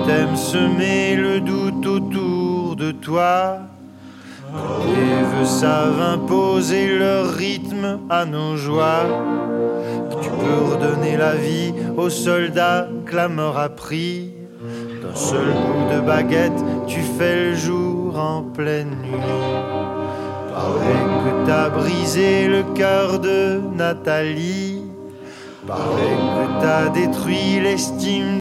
t'aimes semer le doute autour de toi. Tes vœux savent imposer leur rythme à nos joies. Tu peux redonner la vie aux soldats que la mort a pris. D'un seul coup de baguette, tu fais le jour en pleine nuit. Paraît que t'as brisé le cœur de Nathalie. Paraît que t'as détruit l'estime